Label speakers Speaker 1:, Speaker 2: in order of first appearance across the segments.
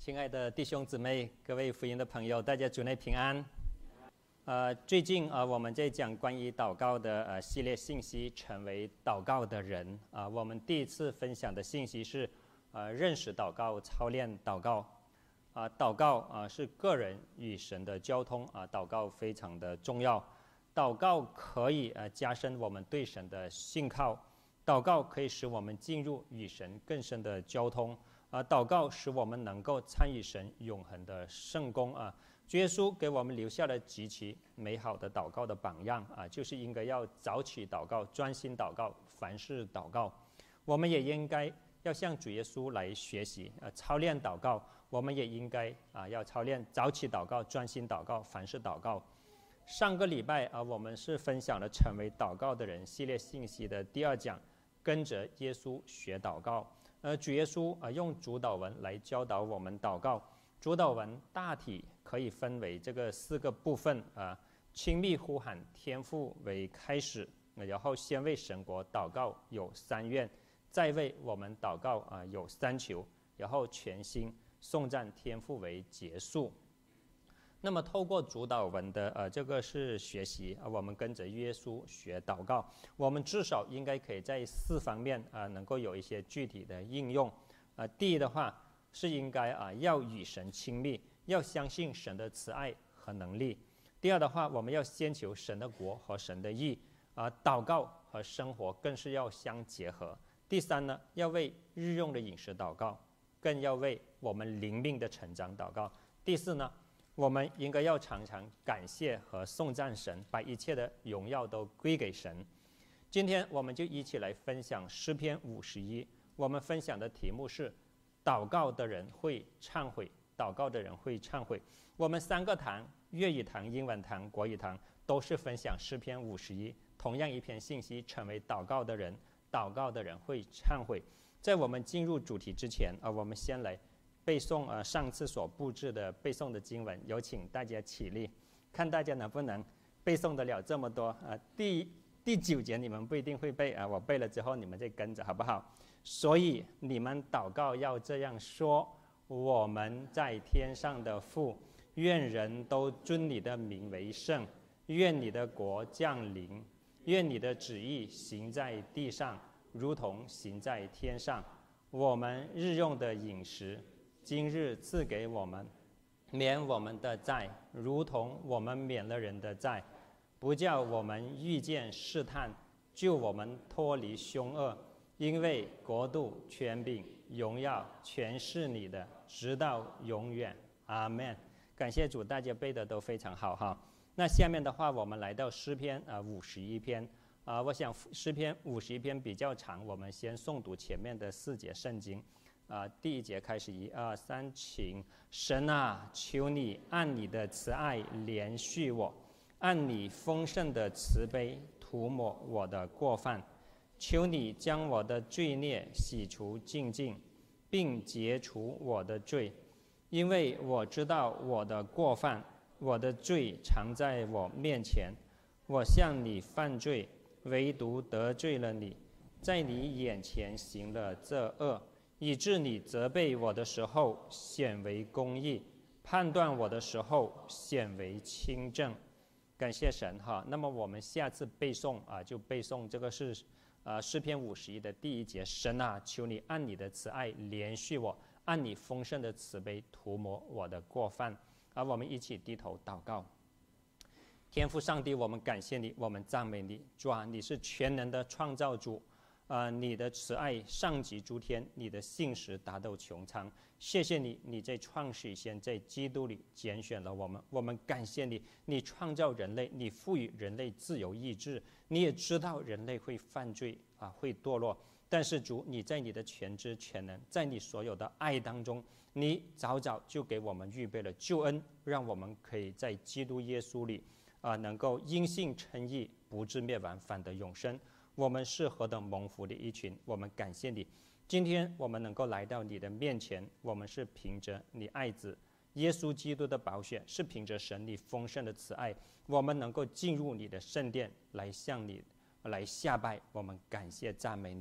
Speaker 1: 亲爱的弟兄姊妹，各位福音的朋友，大家主内平安。最近我们在讲关于祷告的系列信息，成为祷告的人。我们第一次分享的信息是认识祷告、操练祷告。祷告是个人与神的交通，祷告非常的重要。祷告可以加深我们对神的信靠，祷告可以使我们进入与神更深的交通。祷告使我们能够参与神永恒的圣工。主耶稣给我们留下了极其美好的祷告的榜样，就是应该要早起祷告、专心祷告、凡事祷告。我们也应该要向主耶稣来学习，操练祷告。我们也应该要操练早起祷告、专心祷告、凡事祷告。上个礼拜我们是分享了成为祷告的人系列信息的第2讲，跟着耶稣学祷告。主耶稣用主祷文来教导我们祷告。主祷文大体可以分为这个4个部分，亲密呼喊天父为开始，然后先为神国祷告有3愿，再为我们祷告有3求，然后全心颂赞天父为结束。那么透过主祷文的这个是学习，我们跟着耶稣学祷告，我们至少应该可以在4方面能够有一些具体的应用。第一的话是应该要与神亲密，要相信神的慈爱和能力。第二的话，我们要先求神的国和神的义，祷告和生活更是要相结合。第三呢，要为日用的饮食祷告，更要为我们灵命的成长祷告。第四呢，我们应该要常常感谢和颂赞神，把一切的荣耀都归给神。今天我们就一起来分享诗篇51，我们分享的题目是祷告的人会忏悔，祷告的人会忏悔。我们3个堂，粤语堂、英文堂、国语堂，都是分享诗篇51，同样一篇信息，成为祷告的人，祷告的人会忏悔。在我们进入主题之前，我们先来背诵上次所布置的背诵的经文，有请大家起立，看大家能不能背诵得了这么多。第9节你们不一定会背，我背了之后你们再跟着好不好？所以你们祷告要这样说：我们在天上的父，愿人都尊你的名为圣，愿你的国降临，愿你的旨意行在地上，如同行在天上。我们日用的饮食今日赐给我们，免我们的债，如同我们免了人的债，不叫我们遇见试探，救我们脱离凶恶。因为国度、权柄、荣耀全是你的，直到永远。阿们。感谢主，大家背的都非常好哈。那下面的话，我们来到诗篇51篇。我想诗篇51篇比较长，我们先诵读前面的4节圣经。第1节开始，1、2、3，请神啊，求你按你的慈爱怜恤我，按你丰盛的慈悲涂抹我的过犯。求你将我的罪孽洗除净尽，并解除我的罪，因为我知道我的过犯，我的罪常在我面前。我向你犯罪，唯独得罪了你，在你眼前行了这恶，以致你责备我的时候显为公义，判断我的时候显为清正。感谢神哈。那么我们下次背诵就背诵这个是诗篇51的第1节，神啊，求你按你的慈爱怜恤我，按你丰盛的慈悲涂抹我的过犯。我们一起低头祷告。天父上帝，我们感谢你，我们赞美你。主啊，你是全能的创造主，你的慈爱上及诸天，你的信实达到穹苍。谢谢你，你在创始以前在基督里拣选了我们。我们感谢你，你创造人类，你赋予人类自由意志，你也知道人类会犯罪会堕落。但是主，你在你的全知全能，在你所有的爱当中，你早早就给我们预备了救恩，让我们可以在基督耶稣里能够因信称义，不至灭亡，反得永生。我们是何等蒙福的一群，我们感谢你。今天我们能够来到你的面前，我们是凭着你爱子耶稣基督的宝血，是凭着神你丰盛的慈爱，我们能够进入你的圣殿，来向你来下拜。我们感谢赞美你。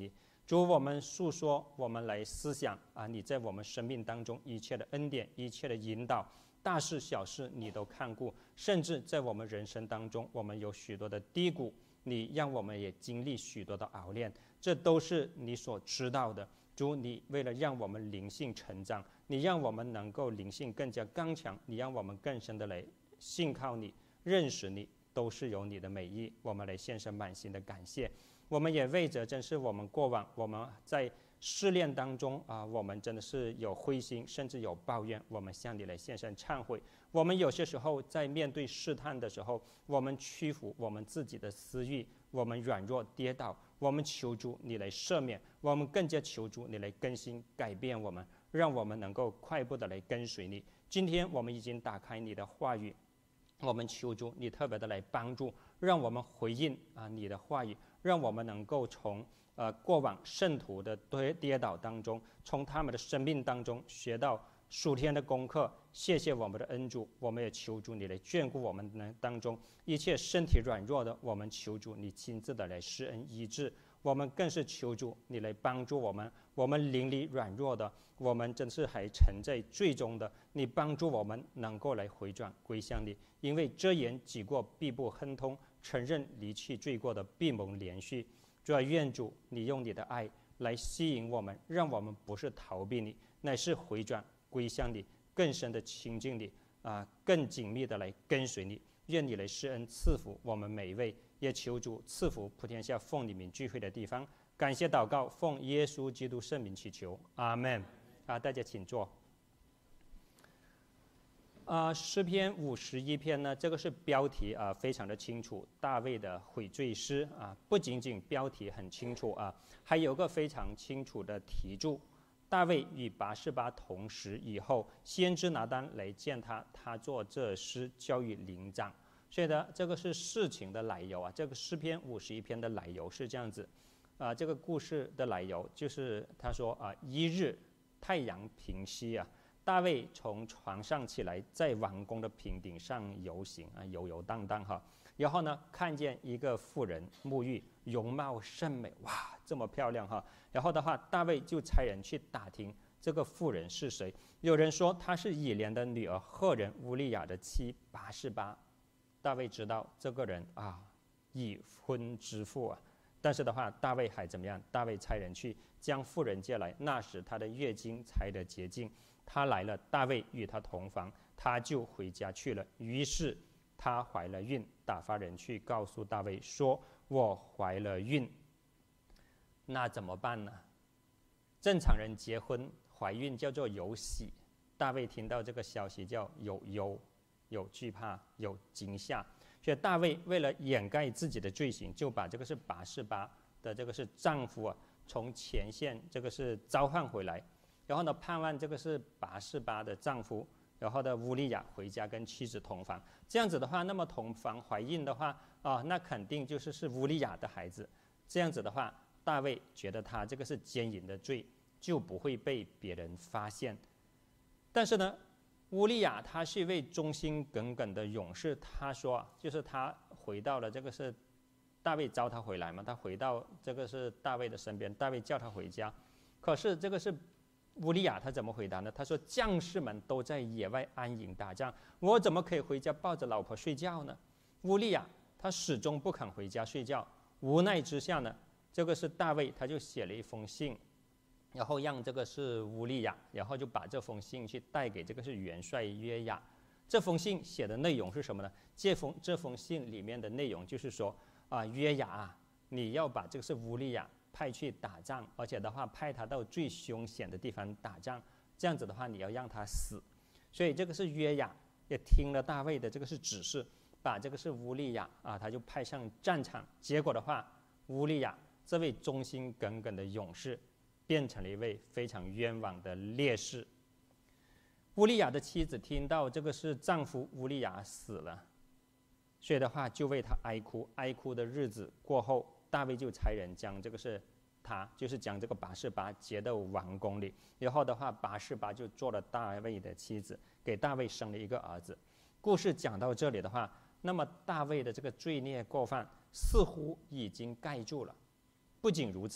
Speaker 1: 主，我们诉说，我们来思想啊，你在我们生命当中一切的恩典，一切的引导，大事小事你都看顾，甚至在我们人生当中，我们有许多的低谷，你让我们也经历许多的熬炼，这都是你所知道的。主，你为了让我们灵性成长，你让我们能够灵性更加刚强，你让我们更深的来信靠你，认识你，都是有你的美意。我们来献上满心的感谢。我们也为着真是我们过往我们在试炼当中啊，我们真的是有灰心，甚至有抱怨，我们向你来献上忏悔。我们有些时候在面对试探的时候，我们屈服我们自己的私欲，我们软弱跌倒，我们求主你来赦免，我们更加求主你来更新改变我们，让我们能够快步的来跟随你。今天我们已经打开你的话语，我们求主你特别的来帮助，让我们回应啊你的话语，让我们能够从过往圣徒的跌倒当中，从他们的生命当中学到属天的功课。谢谢我们的恩主，我们也求主你来眷顾我们当中一切身体软弱的，我们求主你亲自的来施恩医治。我们更是求主你来帮助我们，我们灵里软弱的，我们真是还沉在最终的，你帮助我们能够来回转归向你，因为遮掩己过必不亨通，承认离弃罪过的必蒙连续。主啊，愿主你用你的爱来吸引我们，让我们不是逃避你，乃是回转归向你，更深的亲近你啊，更紧密的来跟随你。愿你来施恩赐福我们每一位，也求主赐福普天下奉你名聚会的地方。感谢祷告，奉耶稣基督圣名祈求，阿们。大家请坐。诗篇51篇呢，这个是标题非常的清楚，大卫的悔罪诗啊，不仅仅标题很清楚啊，还有个非常清楚的题注：大卫与拔示巴同时以后，先知拿单来见他，他作这诗交与灵长。所以呢，这个是事情的来由啊，这个诗篇51篇的来由是这样子这个故事的来由就是他说一日太阳平西啊。大卫从床上起来，在王宫的平顶上游行游游荡荡哈。然后呢，看见一个妇人沐浴，容貌甚美，哇，这么漂亮哈。然后的话，大卫就差人去打听这个妇人是谁。有人说她是以连的女儿赫人乌利亚的妻拔示巴。大卫知道这个人已婚之妇啊。但是的话，大卫还怎么样？大卫差人去将妇人接来，那时她的月经才得洁净。他来了，大卫与他同房，他就回家去了。于是他怀了孕，打发人去告诉大卫说：“我怀了孕。”那怎么办呢？正常人结婚怀孕叫做有喜，大卫听到这个消息叫有忧，有惧怕，有惊吓。所以大卫为了掩盖自己的罪行，就把这个是拔示巴的这个是丈夫从前线这个是召唤回来。然后呢，盼望这个是拔示巴的丈夫，然后的乌利亚回家跟妻子同房。这样子的话，那么同房怀孕的话那肯定是乌利亚的孩子。这样子的话，大卫觉得他这个是奸淫的罪，就不会被别人发现。但是呢，乌利亚他是一位忠心耿耿的勇士。他说就是他回到了这个是大卫召他回来嘛，他回到这个是大卫的身边，大卫叫他回家。可是这个是乌利亚他怎么回答呢？他说：“将士们都在野外安营打仗，我怎么可以回家抱着老婆睡觉呢？”乌利亚他始终不肯回家睡觉。无奈之下呢，这个是大卫他就写了一封信，然后让这个是乌利亚，然后就把这封信去带给这个是元帅约雅。这封信写的内容是什么呢？这封信里面的内容就是说约雅你要把这个是乌利亚派去打仗，而且的话派他到最凶险的地方打仗，这样子的话你要让他死。所以这个是约雅也听了大卫的这个是指示，把这个是乌利亚他就派上战场。结果的话，乌利亚这位忠心耿耿的勇士变成了一位非常冤枉的烈士。乌利亚的妻子听到这个是丈夫乌利亚死了，所以的话就为他哀哭。哀哭的日子过后，大卫就差人将这个是他就是将这个拔示巴接到王宫里，然后的话拔示巴就做了大卫的妻子，给大卫生了一个儿子。故事讲到这里的话，那么大卫的这个罪孽过犯似乎已经盖住了。不仅如此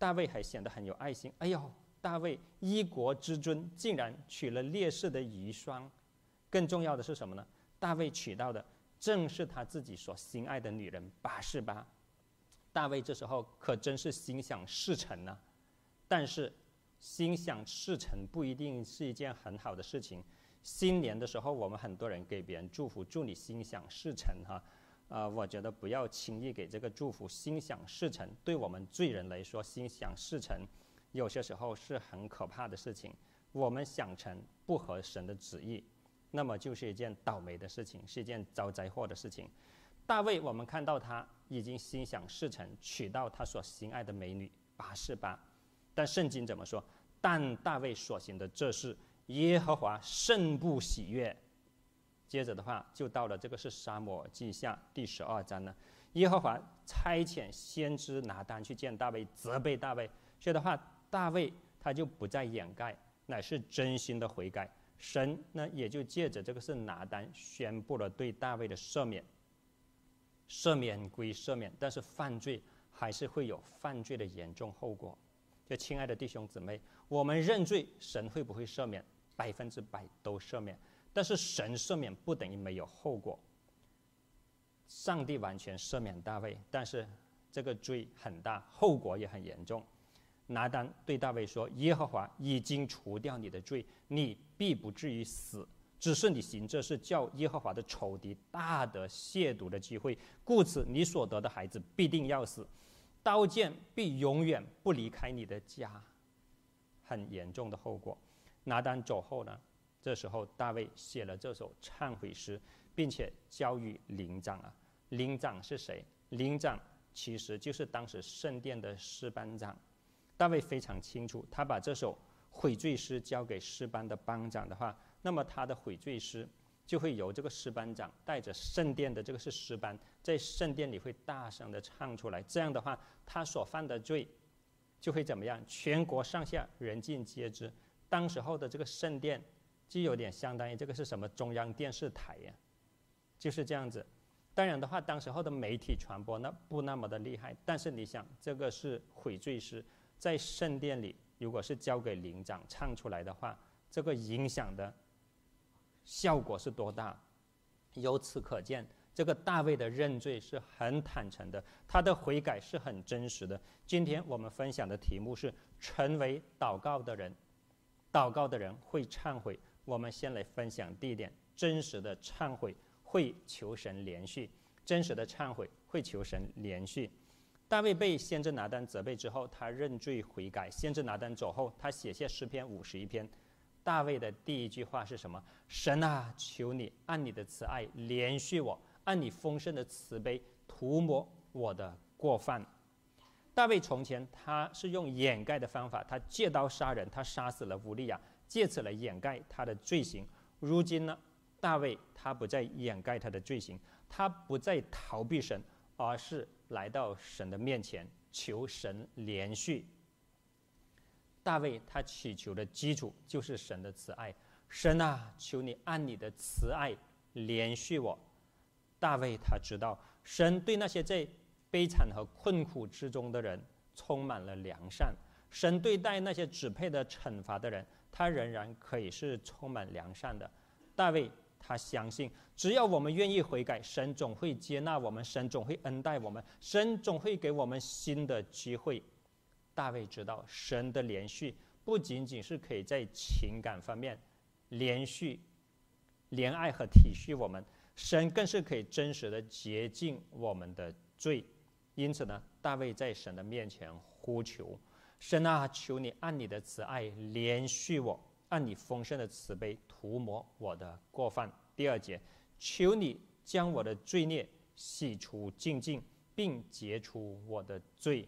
Speaker 1: 大卫还显得很有爱心。哎呦，大卫一国之尊，竟然娶了烈士的遗孀。更重要的是什么呢？大卫娶到的正是他自己所心爱的女人拔示巴。大卫这时候可真是心想事成啊！但是心想事成不一定是一件很好的事情。新年的时候，我们很多人给别人祝福，祝你心想事成哈。我觉得不要轻易给这个祝福。心想事成，对我们罪人来说，心想事成有些时候是很可怕的事情。我们想成不合神的旨意，那么就是一件倒霉的事情，是一件遭灾祸的事情。大卫，我们看到他已经心想事成，娶到他所心爱的美女拔示巴。但圣经怎么说？但大卫所行的这事，耶和华甚不喜悦。接着的话，就到了这个是撒母耳记下第12章呢。耶和华差遣先知拿单去见大卫，责备大卫。所以的话，大卫他就不再掩盖，乃是真心的悔改。神呢，也就借着这个是拿单宣布了对大卫的赦免。赦免归赦免，但是犯罪还是会有犯罪的严重后果。就亲爱的弟兄姊妹，我们认罪，神会不会赦免？100%都赦免。但是神赦免不等于没有后果。上帝完全赦免大卫，但是这个罪很大，后果也很严重。拿单对大卫说：“耶和华已经除掉你的罪，你必不至于死。只是你行这事，叫耶和华的仇敌大得亵渎的机会，故此你所得的孩子必定要死，刀剑必永远不离开你的家。”很严重的后果。拿单走后呢，这时候大卫写了这首忏悔诗，并且交与灵长啊。灵长是谁？灵长其实就是当时圣殿的诗班长。大卫非常清楚，他把这首悔罪诗交给诗班的班长的话，那么他的悔罪诗就会由这个诗班长带着圣殿的这个是诗班，在圣殿里会大声的唱出来。这样的话，他所犯的罪就会怎么样？全国上下人尽皆知。当时候的这个圣殿就有点相当于这个是什么中央电视台呀，就是这样子。当然的话，当时候的媒体传播不那么的厉害，但是你想，这个是悔罪诗，在圣殿里，如果是交给灵长唱出来的话，这个影响的效果是多大？由此可见，这个大卫的认罪是很坦诚的，他的悔改是很真实的。今天我们分享的题目是成为祷告的人。祷告的人会忏悔。我们先来分享第一点：真实的忏悔会求神连续。真实的忏悔会求神连续。大卫被先知拿单责备之后，他认罪悔改。先知拿单走后，他写下诗篇51篇。大卫的第一句话是什么？神啊，求你按你的慈爱连续我，按你丰盛的慈悲涂抹我的过犯。大卫从前他是用掩盖的方法，他借刀杀人，他杀死了乌利亚，借此来掩盖他的罪行。如今呢，大卫他不再掩盖他的罪行，他不再逃避神，而是来到神的面前，求神连续。大卫他祈求的基础就是神的慈爱。神啊，求你按你的慈爱连续我。大卫他知道神对那些在悲惨和困苦之中的人充满了良善，神对待那些只配的惩罚的人，他仍然可以是充满良善的。大卫他相信，只要我们愿意悔改，神总会接纳我们，神总会恩待我们，神总会给我们新的机会。大卫知道，神的连续不仅仅是可以在情感方面连续怜爱和体恤我们，神更是可以真实的洁净我们的罪。因此呢，大卫在神的面前呼求：神啊，求你按你的慈爱连续我，按你丰盛的慈悲涂抹我的过犯。第2节，求你将我的罪孽洗除净尽，并结除我的罪。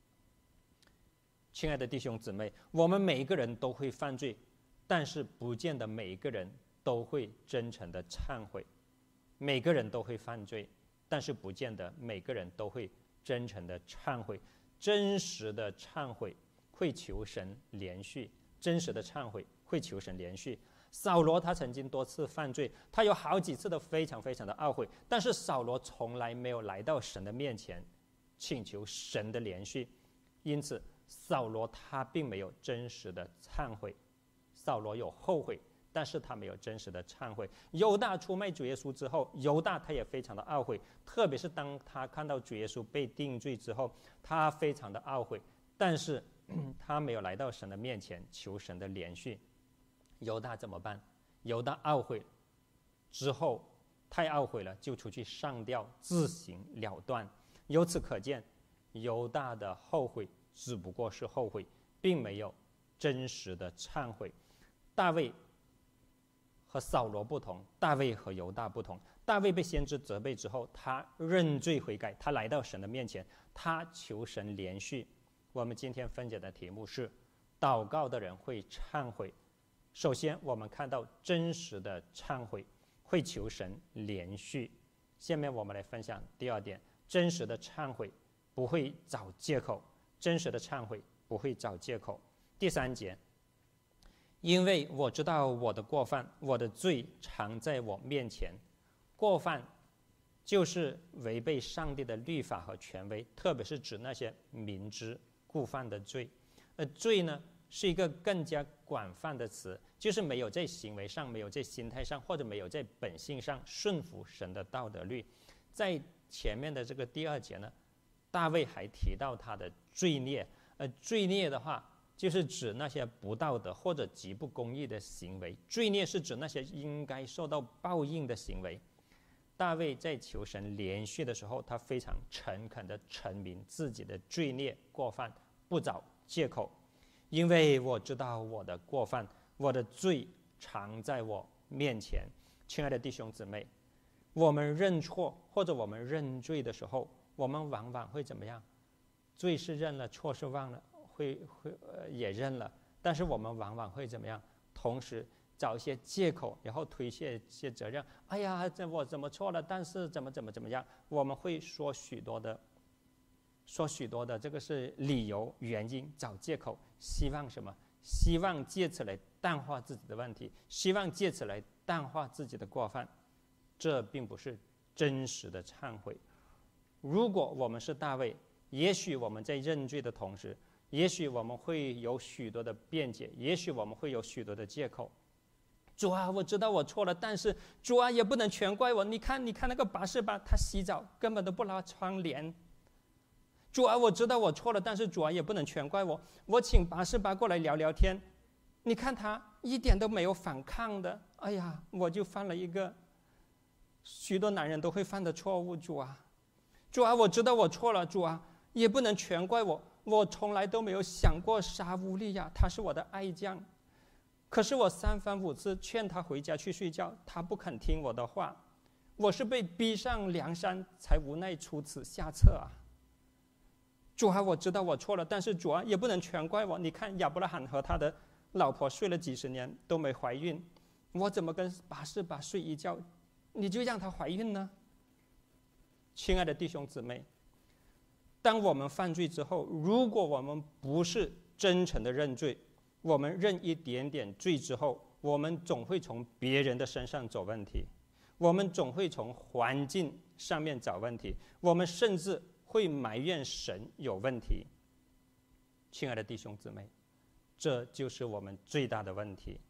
Speaker 1: 亲爱的弟兄姊妹，我们每一个人都会犯罪，但是不见得每一个人都会真诚的忏悔。每个人都会犯罪，但是不见得每个人都会真诚的忏悔。真实的忏悔会求神连续，真实的忏悔会求神连续。扫罗他曾经多次犯罪，他有好几次都非常非常的懊悔，但是扫罗从来没有来到神的面前请求神的连续。因此扫罗他并没有真实的忏悔，扫罗有后悔，但是他没有真实的忏悔。犹大出卖主耶稣之后，犹大他也非常的懊悔，特别是当他看到主耶稣被定罪之后，他非常的懊悔，但是他没有来到神的面前求神的怜恤。犹大怎么办？犹大懊悔之后，太懊悔了，就出去上吊自行了断。由此可见，犹大的后悔只不过是后悔，并没有真实的忏悔。大卫和扫罗不同，大卫和犹大不同。大卫被先知责备之后，他认罪悔改，他来到神的面前，他求神怜恤。我们今天分解的题目是祷告的人会忏悔。首先我们看到真实的忏悔会求神怜恤。下面我们来分享第二点，真实的忏悔不会找借口，真实的忏悔不会找借口。第三节，因为我知道我的过犯，我的罪常在我面前。过犯就是违背上帝的律法和权威，特别是指那些明知故犯的罪。罪呢是一个更加广泛的词，就是没有在行为上，没有在心态上，或者没有在本性上顺服神的道德律。在前面的这个第二节呢，大卫还提到他的罪孽。罪孽的话就是指那些不道德或者极不公义的行为，罪孽是指那些应该受到报应的行为。大卫在求神怜恤的时候，他非常诚恳地陈明自己的罪孽过犯，不找借口。因为我知道我的过犯，我的罪常在我面前。亲爱的弟兄姊妹，我们认错或者我们认罪的时候，我们往往会怎么样？罪是认了，错是忘了，也认了，但是我们往往会怎么样？同时找一些借口，然后推卸一些责任。哎呀，我怎么错了？但是怎么样？我们会说许多的这个是理由、原因，找借口，希望什么？希望借此来淡化自己的问题，希望借此来淡化自己的过犯。这并不是真实的忏悔。如果我们是大卫，也许我们在认罪的同时，也许我们会有许多的辩解，也许我们会有许多的借口。主啊，我知道我错了，但是主啊，也不能全怪我。你看那个拔示巴，他洗澡根本都不拉窗帘。主啊，我知道我错了，但是主啊，也不能全怪我。我请拔示巴过来聊聊天，你看他一点都没有反抗的。哎呀，我就犯了一个许多男人都会犯的错误。主啊，我知道我错了。主啊，也不能全怪我。我从来都没有想过杀乌利亚，他是我的爱将。可是我3番5次劝他回家去睡觉，他不肯听我的话。我是被逼上梁山，才无奈出此下策啊！主啊，我知道我错了，但是主啊，也不能全怪我。你看亚伯拉罕和他的老婆睡了几十年都没怀孕，我怎么跟拔示巴睡一觉，你就让她怀孕呢？亲爱的弟兄姊妹，当我们犯罪之后，如果我们不是真诚的认罪，我们认一点点罪之后，我们总会从别人的身上找问题，我们总会从环境上面找问题，我们甚至会埋怨神有问题。亲爱的弟兄姊妹，这就是我们最大的问题。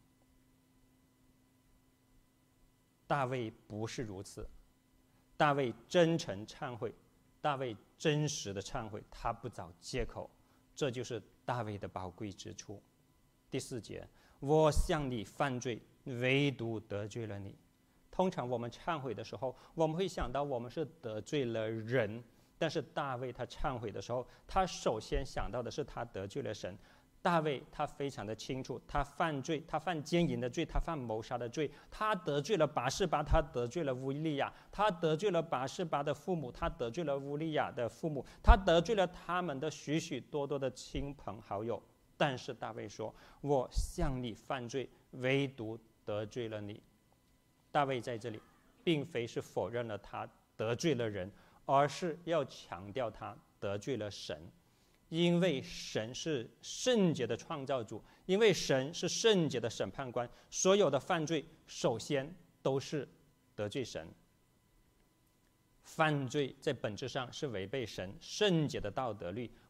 Speaker 1: 大卫不是如此，大卫真诚忏悔，大卫真实的忏悔，他不找借口，这就是大卫的宝贵之处。第4节，我向你犯罪，唯独得罪了你。通常我们忏悔的时候，我们会想到我们是得罪了人，但是大卫他忏悔的时候，他首先想到的是他得罪了神。大卫他非常的清楚，他犯罪，他犯奸淫的罪，他犯谋杀的罪，他得罪了拔示巴，他得罪了乌利亚，他得罪了拔示巴的父母，他得罪了乌利亚的父母，他得罪了他们的许许多多的亲朋好友。但是大卫说，我向你犯罪，唯独得罪了你。大卫在这里并非是否认了他得罪了人，而是要强调他得罪了神。因为神是圣洁的创造主，因为神是圣洁的审判官，所有的犯罪首先都是得罪神。犯罪在本质上是违背神圣洁的道德律，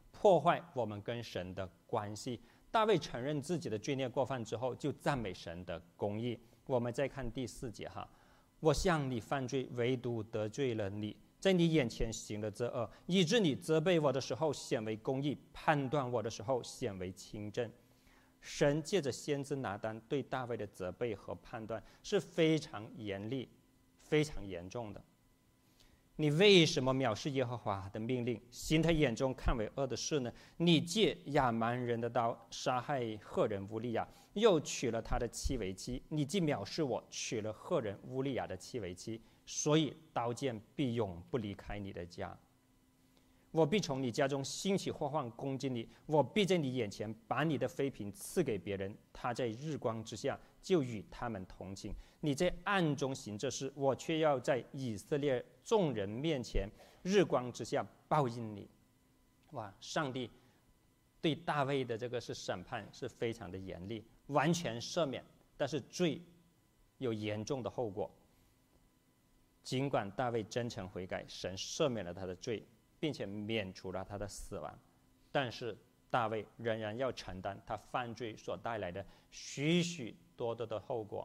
Speaker 1: 破坏我们跟神的关系。大卫承认自己的罪孽过犯之后，就赞美神的公义。我们再看第4节哈，我向你犯罪，唯独得罪了你，在你眼前行了这恶，以致你责备我的时候显为公义，判断我的时候显为轻正。神借着先知拿单对大卫的责备和判断是非常严厉、非常严重的。你为什么藐视耶和华的命令，行他眼中看为恶的事呢？你借亚蛮人的刀杀害赫人乌利亚，又娶了他的妻为妻。你既藐视我，娶了赫人乌利亚的妻为妻，所以刀剑必永不离开你的家。我必从你家中兴起祸患攻击你，我必在你眼前把你的妃嫔赐给别人，他在日光之下就与他们同寝。你在暗中行这事，我却要在以色列众人面前日光之下报应你。哇，上帝对大卫的这个是审判是非常的严厉，完全赦免，但是罪有严重的后果。尽管大卫真诚悔改，神赦免了他的罪，并且免除了他的死亡，但是大卫仍然要承担他犯罪所带来的许许多多的后果。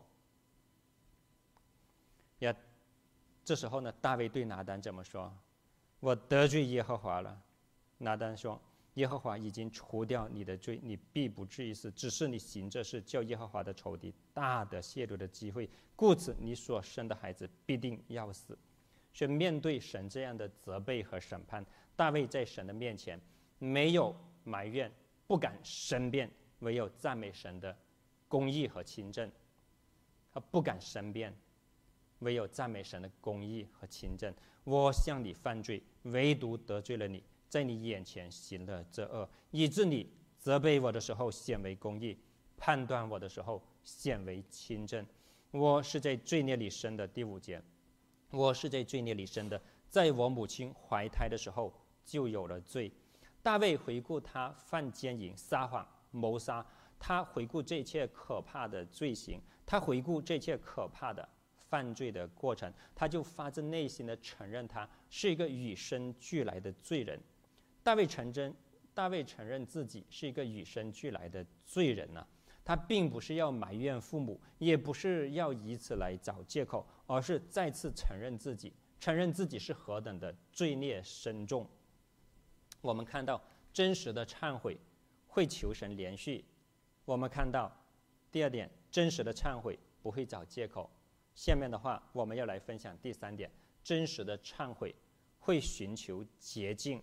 Speaker 1: 这时候呢，大卫对拿单怎么说？我得罪耶和华了。拿单说，耶和华已经除掉你的罪，你必不至于死，只是你行这事，叫耶和华的仇敌大得泄露的机会，故此你所生的孩子必定要死。所以面对神这样的责备和审判，大卫在神的面前没有埋怨，不敢申辩，唯有赞美神的公义和清正。他不敢申辩，唯有赞美神的公义和清正。我向你犯罪，唯独得罪了你，在你眼前行了这恶，以致你责备我的时候显为公义，判断我的时候显为清正。我是在罪孽里生的。第5节，我是在罪孽里生的，在我母亲怀胎的时候就有了罪。大卫回顾他犯奸淫、撒谎、谋杀，他回顾这一切可怕的罪行，他回顾这一切可怕的犯罪的过程，他就发自内心的承认他是一个与生俱来的罪人。大卫承认自己是一个与生俱来的罪人啊，他并不是要埋怨父母，也不是要以此来找借口，而是再次承认自己是何等的罪孽深重。我们看到真实的忏悔会求神怜恤。我们看到第2点，真实的忏悔不会找借口。下面的话我们要来分享第3点，真实的忏悔会寻求捷径。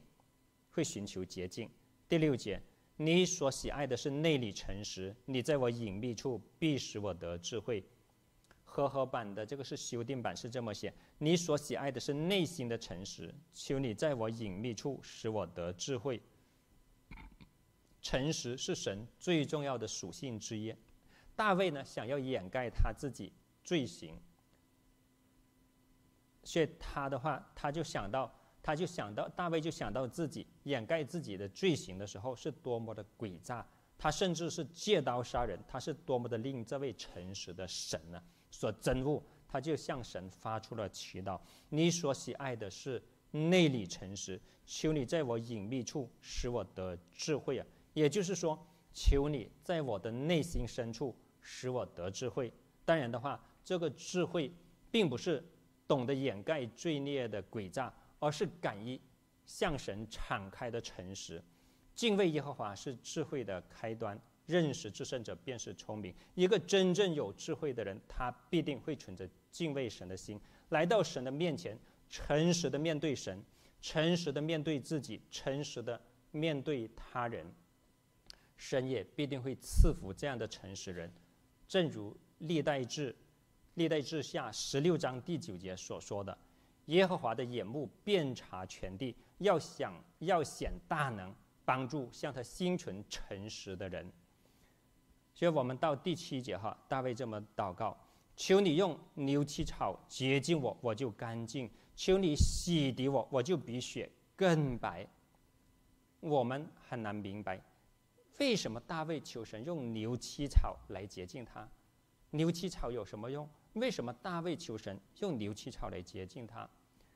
Speaker 1: 第6节，你所喜爱的是内里诚实，你在我隐秘处必使我得智慧。和合版的这个是修订版，是这么写，你所喜爱的是内心的诚实，求你在我隐秘处使我得智慧。诚实是神最重要的属性之一。大卫呢，想要掩盖他自己罪行，所以大卫就想到自己掩盖自己的罪行的时候是多么的诡诈，他甚至是借刀杀人，他是多么的令这位诚实的神呢所憎恶。他就向神发出了祈祷，你所喜爱的是内里诚实，求你在我隐秘处使我得智慧啊。也就是说，求你在我的内心深处使我得智慧。当然的话，这个智慧并不是懂得掩盖罪孽的诡诈，而是敢于向神敞开的诚实。敬畏耶和华是智慧的开端，认识至圣者便是聪明。一个真正有智慧的人，他必定会存着敬畏神的心，来到神的面前，诚实的面对神，诚实的面对自己，诚实的面对他人。神也必定会赐福这样的诚实人。正如历代志下16章第9节所说的，耶和华的眼目遍察全地，要显大能，帮助向他心存诚实的人。所以我们到第7节大卫这么祷告，求你用牛膝草洁净我，我就干净；求你洗涤我，我就比雪更白。我们很难明白为什么大卫求神用牛膝草来洁净他？牛膝草有什么用？为什么大卫求神用牛膝草来洁净他？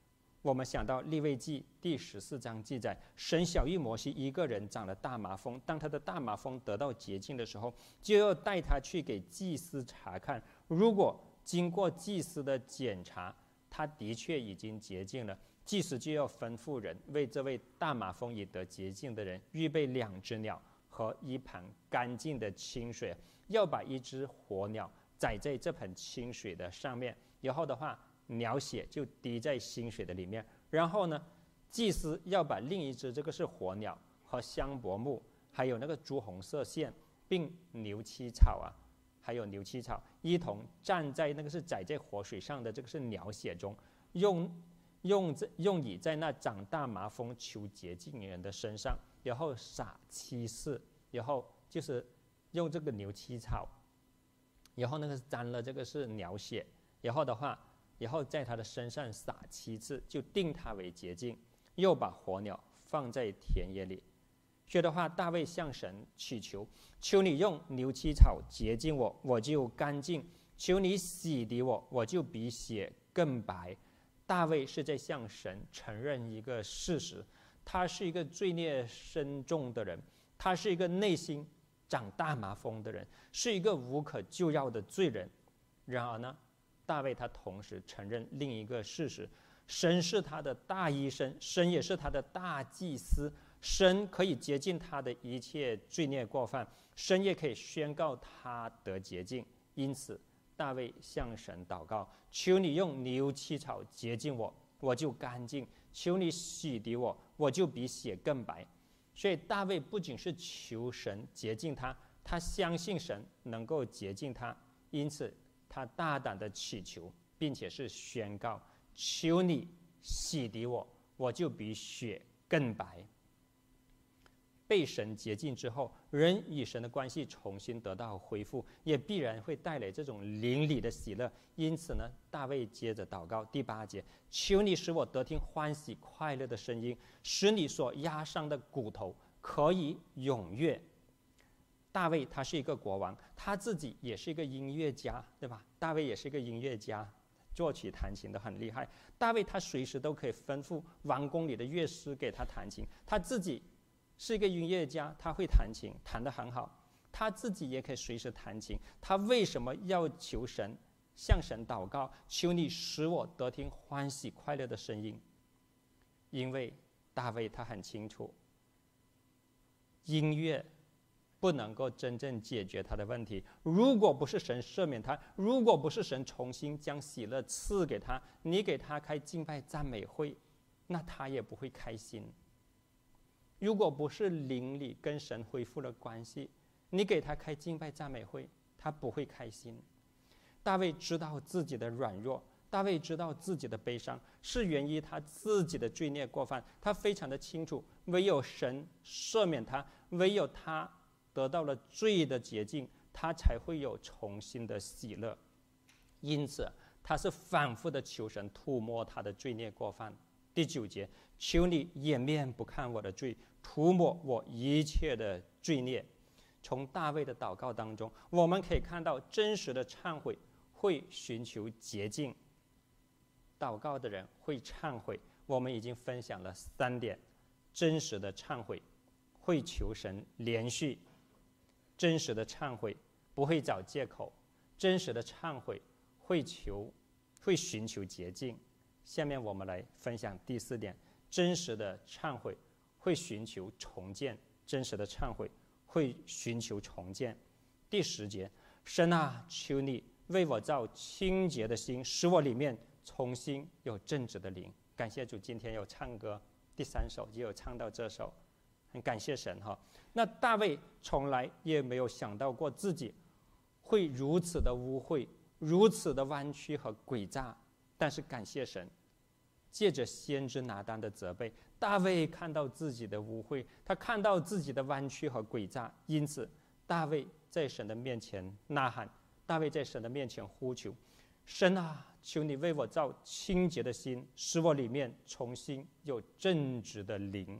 Speaker 1: 我们想到利未记第14章记载，神晓谕摩西一个人长了大麻风，当他的大麻风得到洁净的时候，就要带他去给祭司查看。如果经过祭司的检查，他的确已经洁净了，祭司就要吩咐人为这位大麻风已得洁净的人预备2只鸟和一盘干净的清水，要把一只活鸟宰在这盆清水的上面，然后的话，鸟血就滴在清水的里面。然后呢，祭司要把另一只，这个是活鸟和香柏木，还有那个朱红色线，并牛膝草还有牛膝草一同站在那个是宰在活水上的，这个是鸟血中，用以在那长大麻风求洁净人的身上，然后撒7次，然后就是用这个牛膝草，然后那个沾了这个是鸟血，然后的话，然后在他的身上撒7次，就定他为洁净，又把活鸟放在田野里。所以的话，大卫向神祈求，求你用牛膝草洁净我，我就干净；求你洗涤我，我就比血更白。大卫是在向神承认一个事实，他是一个罪孽深重的人，他是一个内心长大麻风的人，是一个无可救药的罪人。然而呢，大卫他同时承认另一个事实，神是他的大医生，神也是他的大祭司，神可以洁净他的一切罪孽过犯，神也可以宣告他得洁净。因此大卫向神祷告，求你用牛膝草洁净我，我就干净；求你洗涤我，我就比血更白。所以大卫不仅是求神洁净他，他相信神能够洁净他，因此他大胆的祈求，并且是宣告，求你洗涤我，我就比血更白。被神洁净之后，人与神的关系重新得到恢复，也必然会带来这种灵里的喜乐。因此呢，大卫接着祷告，第8节，求你使我得听欢喜快乐的声音，使你所压伤的骨头可以踊跃。大卫他是一个国王，他自己也是一个音乐家，对吧？大卫也是一个音乐家，作曲弹琴的很厉害。大卫他随时都可以吩咐王宫里的乐师给他弹琴，他自己是一个音乐家，他会弹琴，弹得很好，他自己也可以随时弹琴。他为什么要求神，向神祷告，求你使我得听欢喜快乐的声音？因为大卫他很清楚，音乐不能够真正解决他的问题。如果不是神赦免他，如果不是神重新将喜乐赐给他，你给他开敬拜赞美会，那他也不会开心。如果不是灵里跟神恢复了关系，你给他开敬拜赞美会，他不会开心。大卫知道自己的软弱，大卫知道自己的悲伤是源于他自己的罪孽过犯，他非常的清楚，唯有神赦免他，唯有他得到了罪的洁净，他才会有重新的喜乐。因此他是反复的求神涂抹他的罪孽过犯。第9节，求你掩面不看我的罪，涂抹我一切的罪孽。从大卫的祷告当中，我们可以看到真实的忏悔会寻求洁净。祷告的人会忏悔，我们已经分享了3点。真实的忏悔会求神连续，真实的忏悔不会找借口，真实的忏悔会寻求洁净。下面我们来分享第4点，真实的忏悔会寻求重建，真实的忏悔会寻求重建。第10节，神啊，求你为我造清洁的心，使我里面重新有正直的灵。感谢主，今天有唱歌，第3首也有唱到这首，很感谢神哈。那大卫从来也没有想到过自己会如此的污秽，如此的弯曲和诡诈，但是感谢神，借着先知拿单的责备，大卫看到自己的污秽，他看到自己的弯曲和诡诈，因此大卫在神的面前呐喊，大卫在神的面前呼求，神啊，求你为我造清洁的心，使我里面重新有正直的灵。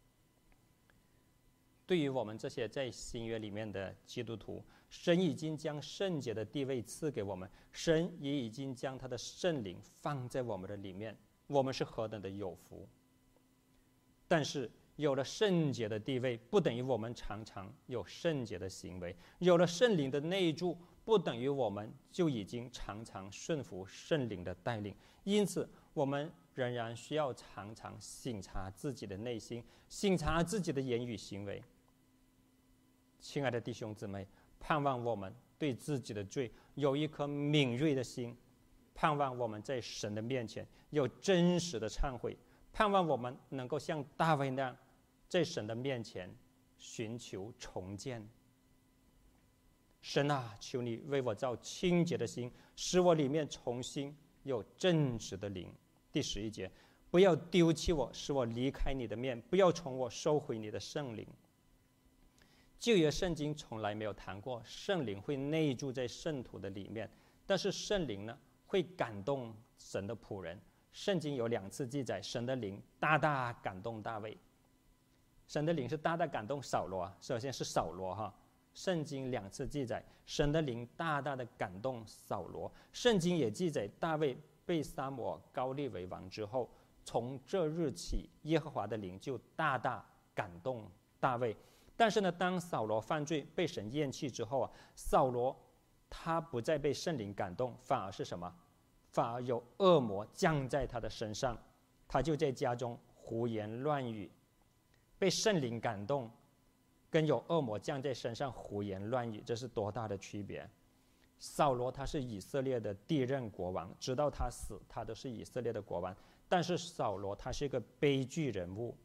Speaker 1: 对于我们这些在新约里面的基督徒，神已经将圣洁的地位赐给我们，神也已经将他的圣灵放在我们的里面。 我们是何等的有福。但是有了圣洁的地位，不等于我们常常有圣洁的行为；有了圣灵的内住，不等于我们就已经常常顺服圣灵的带领。因此，我们仍然需要常常省察自己的内心，省察自己的言语行为。亲爱的弟兄姊妹，盼望我们对自己的罪有一颗敏锐的心，盼望我们在神的面前有真实的忏悔，盼望我们能够像大卫那样，在神的面前寻求重建。神啊，求你为我造清洁的心，使我里面重新有正直的灵。第11节，不要丢弃我，使我离开你的面，不要从我收回你的圣灵。旧约圣经从来没有谈过圣灵会内住在圣徒的里面，但是圣灵呢，会感动神的仆人。圣经有2次记载，神的灵大大感动大卫。神的灵是大大感动扫罗啊，首先是扫罗哈。圣经2次记载，神的灵大大的感动扫罗。圣经也记载，大卫被撒母耳膏立为王之后，从这日起，耶和华的灵就大大感动大卫。但是呢，当扫罗犯罪被神厌弃之后啊，扫罗他不再被圣灵感动，反而是什么？反而有恶魔降在他的身上，他就在家中胡言乱语。被圣灵感动跟有恶魔降在身上胡言乱语，这是多大的区别。扫罗他是以色列的第一任国王，直到他死，他都是以色列的国王。但是扫罗他是一个悲剧人物，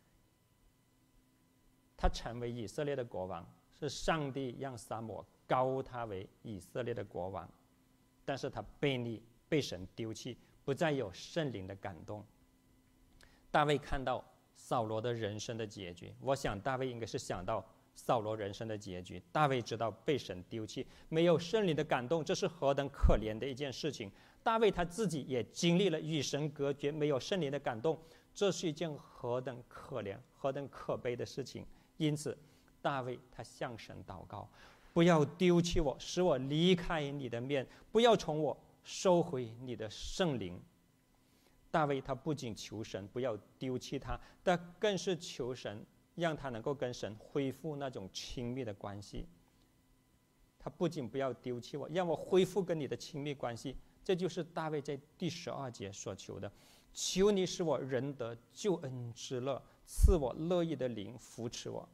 Speaker 1: 他成为以色列的国王，是上帝让撒母耳膏他为以色列的国王，但是他悖逆，被神丢弃，不再有圣灵的感动。大卫看到扫罗的人生的结局，我想大卫应该是想到扫罗人生的结局。大卫知道被神丢弃，没有圣灵的感动，这是何等可怜的一件事情。大卫他自己也经历了与神隔绝，没有圣灵的感动，这是一件何等可怜、何等可悲的事情。因此，大卫他向神祷告：不要丢弃我，使我离开你的面；不要从我收回你的圣灵。大卫他不仅求神不要丢弃他，但更是求神让他能够跟神恢复那种亲密的关系。他不仅不要丢弃我，让我恢复跟你的亲密关系。这就是大卫在第12节所求的：求你使我仍得救恩之乐，赐我乐意的灵扶持我。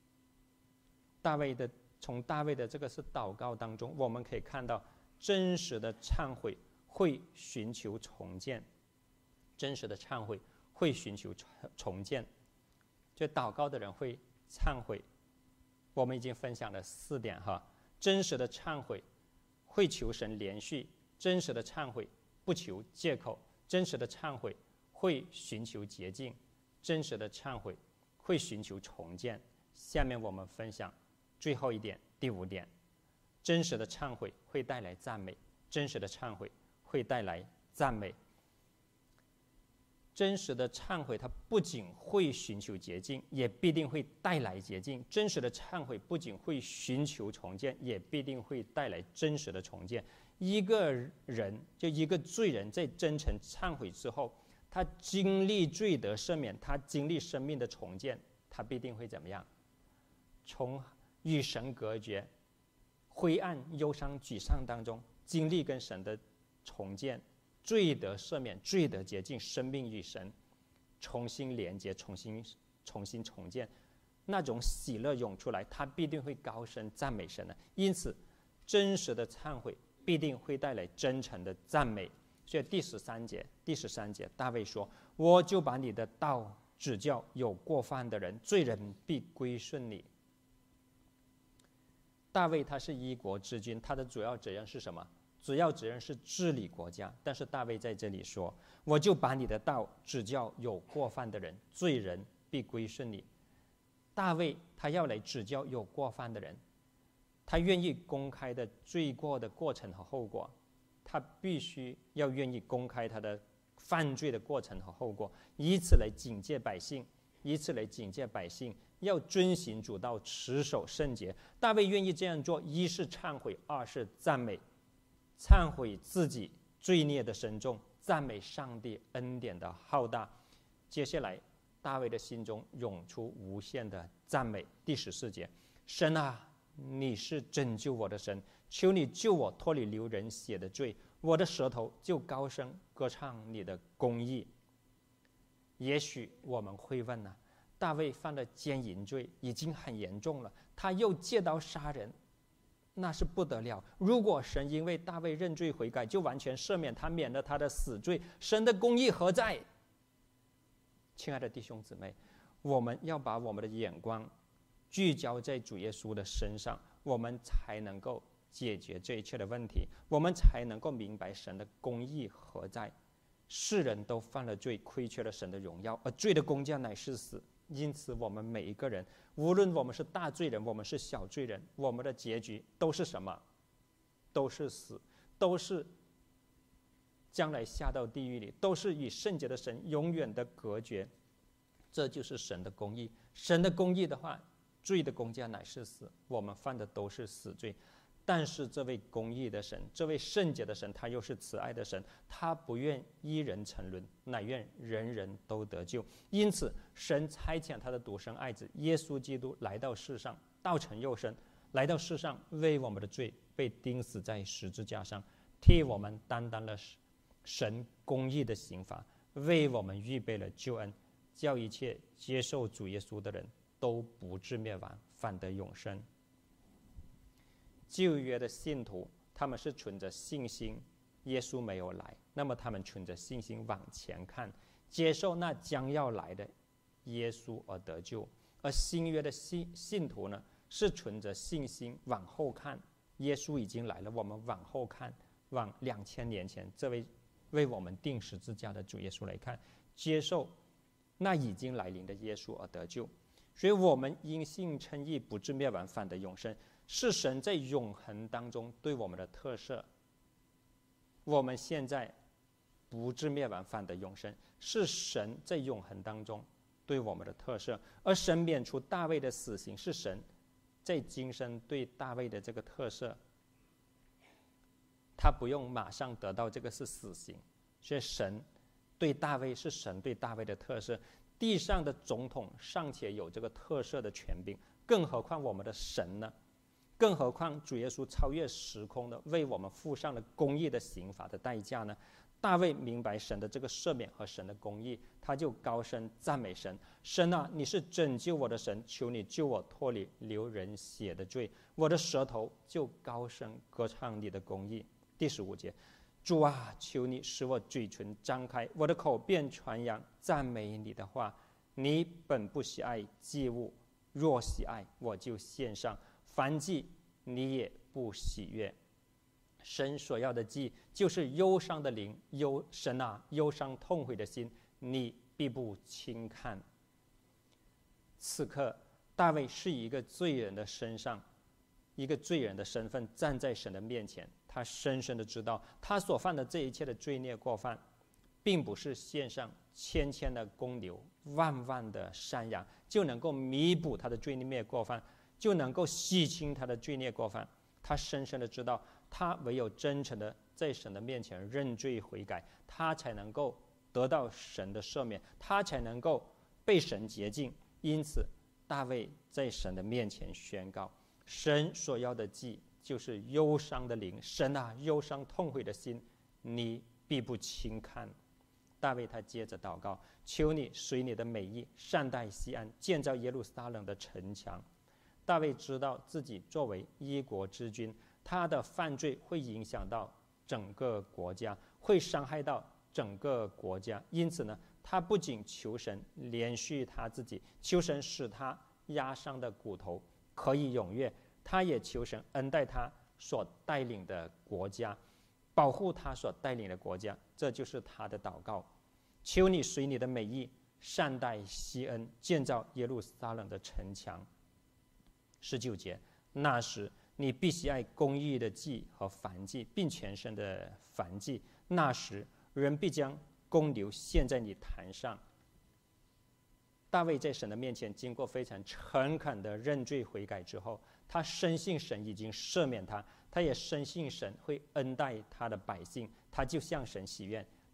Speaker 1: 从大卫的这个是祷告当中，我们可以看到真实的忏悔会寻求重建，真实的忏悔会寻求重建。就祷告的人会忏悔，我们已经分享了4点哈。真实的忏悔会求神连续，真实的忏悔不求借口，真实的忏悔会寻求捷径，真实的忏悔会寻求重建。下面我们分享最后一点，第5点：真实的忏悔会带来赞美，真实的忏悔会带来赞美。真实的忏悔它不仅会寻求捷径，也必定会带来捷径。真实的忏悔不仅会寻求重建，也必定会带来真实的重建。一个人，就一个罪人，在真诚忏悔之后，他经历罪得赦免，他经历生命的重建，他必定会怎么样？从与神隔绝、灰暗、忧伤、沮丧当中，经历跟神的重建。罪得赦免，罪得洁净，生命与神重新连接，重新重建，那种喜乐涌出来，他必定会高声赞美神的。因此，真实的忏悔必定会带来真诚的赞美。所以第13节，大卫说：“我就把你的道指教有过犯的人，罪人必归顺你。”大卫他是一国之君，他的主要责任是什么？主要责任是治理国家，但是大卫在这里说：“我就把你的道指教有过犯的人，罪人必归顺你。”大卫他要来指教有过犯的人，他愿意公开的罪过的过程和后果，他必须要愿意公开他的犯罪的过程和后果，以此来警戒百姓，要遵行主道，持守圣洁。大卫愿意这样做，一是忏悔，二是赞美。忏悔自己罪孽的深重， 赞美上帝恩典的浩大。接下来大卫的心中涌出无限的赞美。第14节，神啊，你是拯救我的神，求你救我脱离流人血的罪，我的舌头就高声歌唱你的公义。也许我们会问啊，大卫犯了奸淫罪已经很严重了，他又借刀杀人，那是不得了。如果神因为大卫认罪悔改就完全赦免他，免了他的死罪，神的公义何在？亲爱的弟兄姊妹，我们要把我们的眼光聚焦在主耶稣的身上，我们才能够解决这一切的问题，我们才能够明白神的公义何在。世人都犯了罪，亏缺了神的荣耀，而罪的工价乃是死。因此我们每一个人，无论我们是大罪人，我们是小罪人，我们的结局都是什么？都是死，都是将来下到地狱里，都是与圣洁的神永远的隔绝。这就是神的公义。神的公义的话，罪的工价乃是死，我们犯的都是死罪。但是这位公义的神，这位圣洁的神，他又是慈爱的神，他不愿一人沉沦，乃愿人人都得救。因此神差遣他的独生爱子耶稣基督来到世上，道成肉身，来到世上，为我们的罪被钉死在十字架上，替我们担当了神公义的刑罚，为我们预备了救恩，叫一切接受主耶稣的人都不至灭亡，反得永生。旧约的信徒，他们是存着信心，耶稣没有来，那么他们存着信心往前看，接受那将要来的耶稣而得救。而新约的信徒呢，是存着信心往后看，耶稣已经来了，我们往后看，往2000年前这位为我们钉十字架的主耶稣来看，接受那已经来临的耶稣而得救。所以我们因信称义，不至灭亡，反得永生，是神在永恒当中对我们的特赦。我们现在不至灭亡，反得永生，是神在永恒当中对我们的特赦。而神免除大卫的死刑，是神在今生对大卫的这个特赦，他不用马上得到这个是死刑。所以神对大卫，是神对大卫的特赦。地上的总统尚且有这个特赦的权柄，更何况我们的神呢？更何况主耶稣超越时空的为我们付上了公义的刑罚的代价呢？大卫明白神的这个赦免和神的公义，他就高声赞美神：神啊，你是拯救我的神，求你救我脱离流人血的罪，我的舌头就高声歌唱你的公义。第15节，主啊，求你使我嘴唇张开，我的口便传扬赞美你的话。你本不喜爱祭物，若喜爱，我就献上。凡祭你也不喜悦。神所要的祭，就是忧伤的灵，神啊，忧伤痛悔的心，你必不轻看。此刻大卫是以一个罪人的身上，一个罪人的身份站在神的面前，他深深的知道他所犯的这一切的罪孽过犯，并不是献上千千的公牛、万万的山羊就能够弥补他的罪孽过犯，就能够洗清他的罪孽过犯。他深深的知道，他唯有真诚的在神的面前认罪悔改，他才能够得到神的赦免，他才能够被神洁净。因此大卫在神的面前宣告，神所要的祭就是忧伤的灵，神啊，忧伤痛悔的心，你必不轻看。大卫他接着祷告，求你随你的美意善待西安，建造耶路撒冷的城墙。大卫知道自己作为一国之君，他的犯罪会影响到整个国家，会伤害到整个国家。因此呢，他不仅求神连续他自己，求神使他压伤的骨头可以踊跃，他也求神恩待他所带领的国家，保护他所带领的国家。这就是他的祷告。求你随你的美意善待西恩，建造耶路撒冷的城墙。19节，那时你必喜爱公义的祭和燔祭，并全身的燔祭。那时人必将公牛献在你坛上。大卫在神的面前经过非常诚恳的认罪悔改之后，他深信神已经赦免他，他也深信神会恩待他的百姓，他就向神许愿，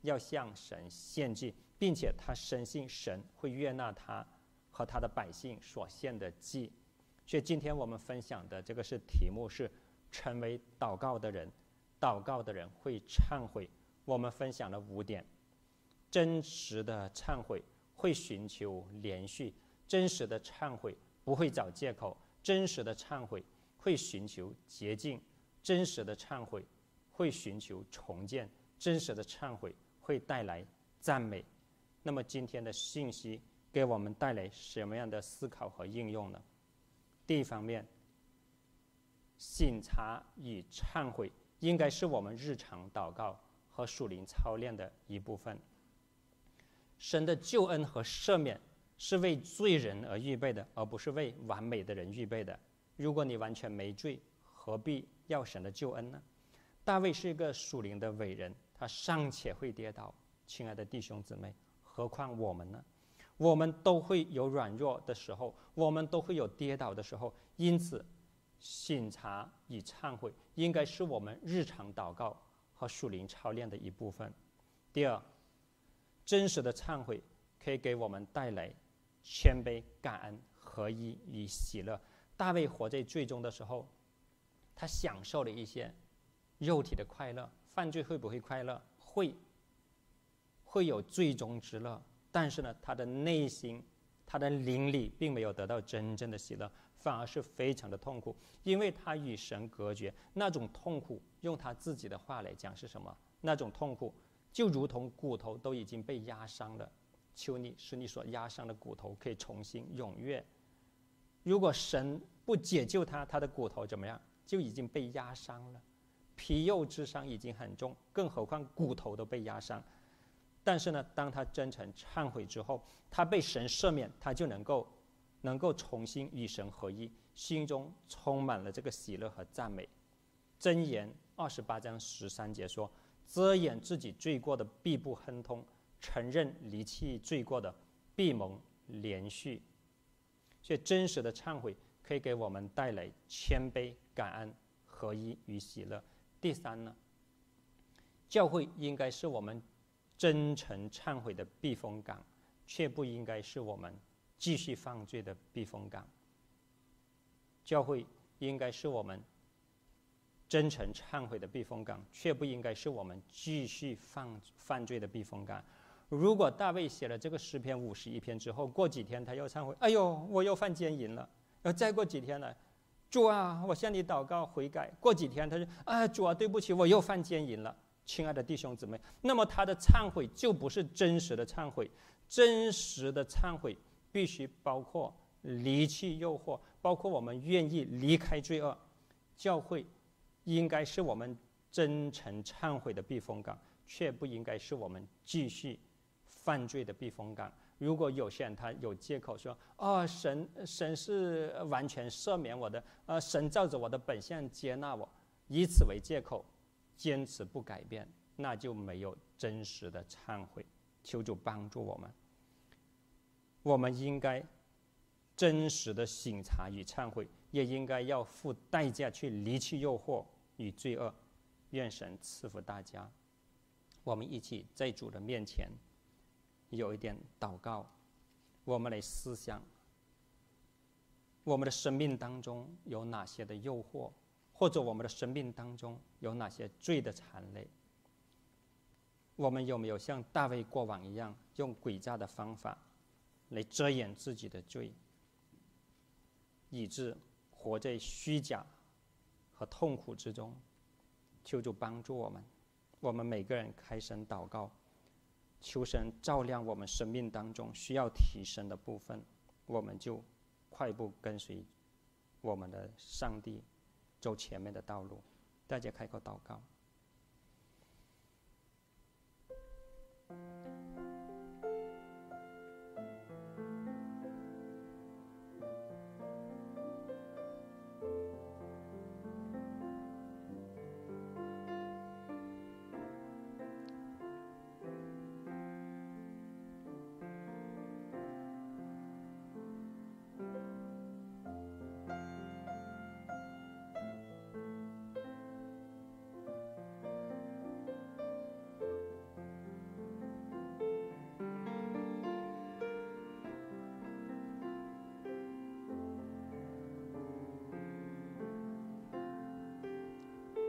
Speaker 1: 要向神献祭，并且他深信神会悦纳他和他的百姓所献的祭。所以今天我们分享的这个题目是成为祷告的人，祷告的人会忏悔。我们分享了5点：真实的忏悔会寻求连续，真实的忏悔不会找借口，真实的忏悔会寻求洁净，真实的忏悔会寻求重建，真实的忏悔会带来赞美。那么今天的信息给我们带来什么样的思考和应用呢？第一方面，省察与忏悔应该是我们日常祷告和属灵操练的一部分。神的救恩和赦免是为罪人而预备的，而不是为完美的人预备的。如果你完全没罪，何必要神的救恩呢？大卫是一个属灵的伟人，他尚且会跌倒，亲爱的弟兄姊妹，何况我们呢？我们都会有软弱的时候，我们都会有跌倒的时候，因此省察与忏悔应该是我们日常祷告和属灵操练的一部分。第二，真实的忏悔可以给我们带来谦卑、感恩、合一与喜乐。大卫活在罪中的时候，他享受了一些肉体的快乐。犯罪会不会快乐？会有罪中之乐，但是呢，他的内心、他的灵里并没有得到真正的喜乐，反而是非常的痛苦，因为他与神隔绝。那种痛苦，用他自己的话来讲是什么？那种痛苦就如同骨头都已经被压伤了，求你使你所压伤的骨头可以重新踊跃。如果神不解救他，他的骨头怎么样？就已经被压伤了，皮肉之伤已经很重，更何况骨头都被压伤。但是呢，当他真诚忏悔之后，他被神赦免，他就能够重新与神合一，心中充满了这个喜乐和赞美。箴言28章13节说：遮掩自己罪过的必不亨通，承认离弃罪过的必蒙连续。所以真实的忏悔可以给我们带来谦卑、感恩、合一与喜乐。第三呢，教会应该是我们真诚忏悔的避风港，却不应该是我们继续犯罪的避风港。教会应该是我们真诚忏悔的避风港，却不应该是我们继续犯罪的避风港。如果大卫写了这个诗篇51篇之后，过几天他又忏悔，哎呦，我又犯奸淫了。然后再过几天呢，主啊，我向你祷告悔改。过几天他说，啊，主啊，对不起，我又犯奸淫了。亲爱的弟兄姊妹，那么他的忏悔就不是真实的忏悔。真实的忏悔必须包括离弃诱惑，包括我们愿意离开罪恶。教会应该是我们真诚忏悔的避风港，却不应该是我们继续犯罪的避风港。如果有些人他有借口说，神是完全赦免我的，神照着我的本相接纳我，以此为借口坚持不改变，那就没有真实的忏悔。求主帮助我们。我们应该真实的省察与忏悔，也应该要付代价去离弃诱惑与罪恶。愿神赐福大家。我们一起在主的面前有一点祷告，我们来思想我们的生命当中有哪些的诱惑，或者我们的生命当中有哪些罪的缠累。我们有没有像大卫过往一样，用诡诈的方法来遮掩自己的罪，以致活在虚假和痛苦之中？求主帮助我们，我们每个人开声祷告，求神照亮我们生命当中需要提升的部分，我们就快步跟随我们的上帝走前面的道路。大家开口祷告。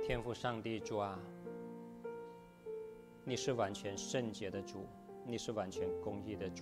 Speaker 1: 天父上帝主啊，你是完全圣洁的主，你是完全公义的主。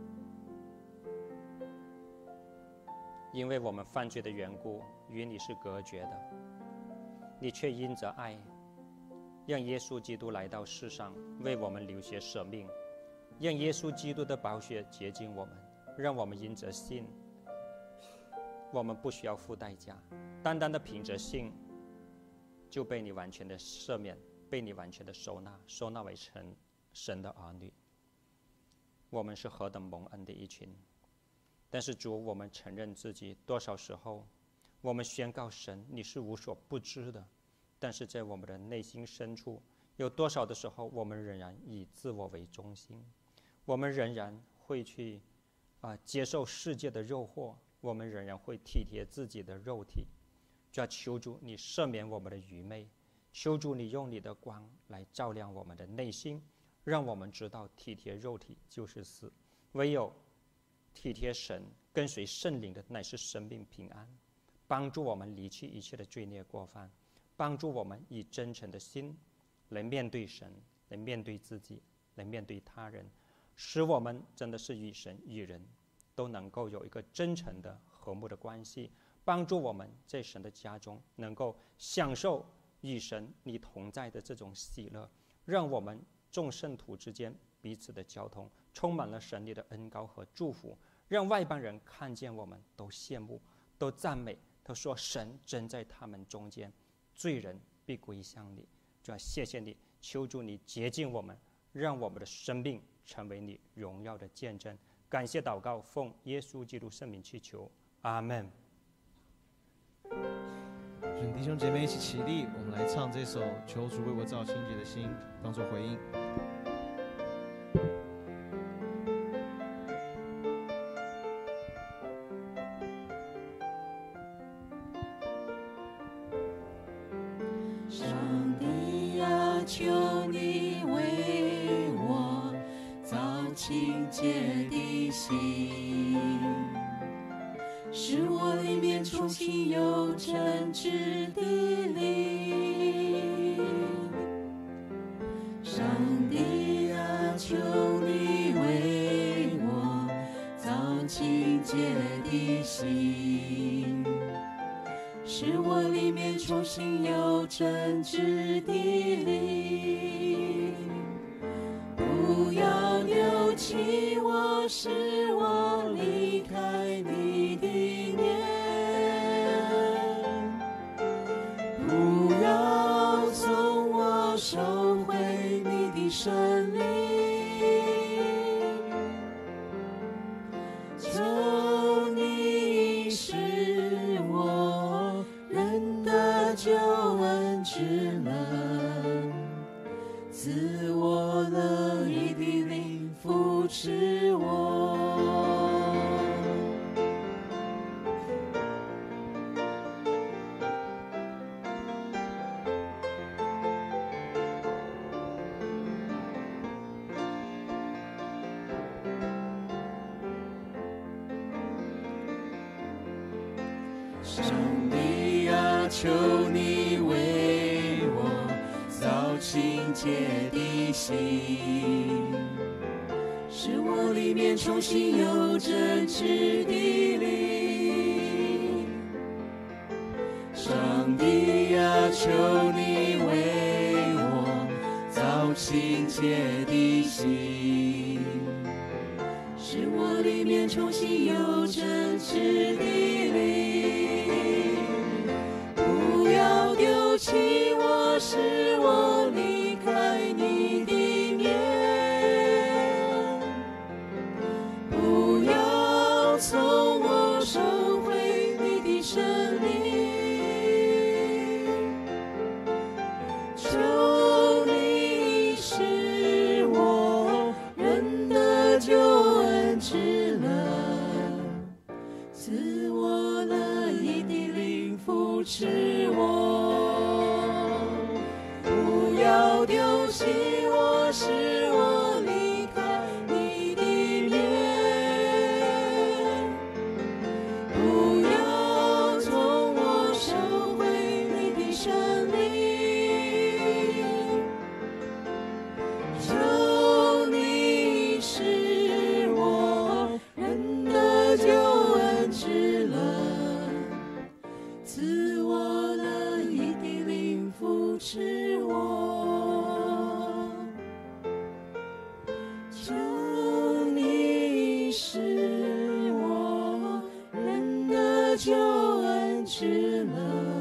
Speaker 1: 因为我们犯罪的缘故，与你是隔绝的，你却因着爱，让耶稣基督来到世上，为我们流血舍命，让耶稣基督的宝血洁净我们，让我们因着信，我们不需要付代价，单单的凭着信，就被你完全的赦免，被你完全的收纳为成神的儿女。我们是何等蒙恩的一群！但是主，我们承认自己多少时候，我们宣告神你是无所不知的，但是在我们的内心深处，有多少的时候，我们仍然以自我为中心，我们仍然会去接受世界的诱惑，我们仍然会体贴自己的肉体。就要求主你赦免我们的愚昧，求主你用你的光来照亮我们的内心，让我们知道体贴肉体就是死，唯有体贴神跟随圣灵的乃是生命平安。帮助我们离弃一切的罪孽过犯，帮助我们以真诚的心来面对神，来面对自己，来面对他人，使我们真的是与神与人都能够有一个真诚的和睦的关系，帮助我们在神的家中能够享受与神你同在的这种喜乐，让我们众圣徒之间彼此的交通充满了神你的恩膏和祝福，让外邦人看见我们都羡慕，都赞美，都说神真在他们中间，罪人必归向你。主要谢谢你，求主你洁净我们，让我们的生命成为你荣耀的见证。感谢祷告，奉耶稣基督圣名祈求，阿们。
Speaker 2: 弟兄姐妹一起起立，我们来唱这首《求主为我造清洁的心》，当作回应。
Speaker 3: 上帝啊，求你为我造清洁的心，使我里面重新有真挚的灵。上帝啊，求你为我造清洁的心，使我里面重新有真挚的灵。不要丢弃我，使我离开你的面，不要从我收回你的生灵。求你使我认得救恩之能，赐我乐意的灵扶持我。上帝啊，求你为我造清洁的心，使我里面重新有真挚的灵。上帝啊，求你为我造清洁的心，使我里面重新有真挚的灵。不要丢弃我，使我离开你的面，不要从我收回你的生命。求你使我认得救恩之能，赐我乐意的灵扶持我。不持我，求你使我人的救恩知了。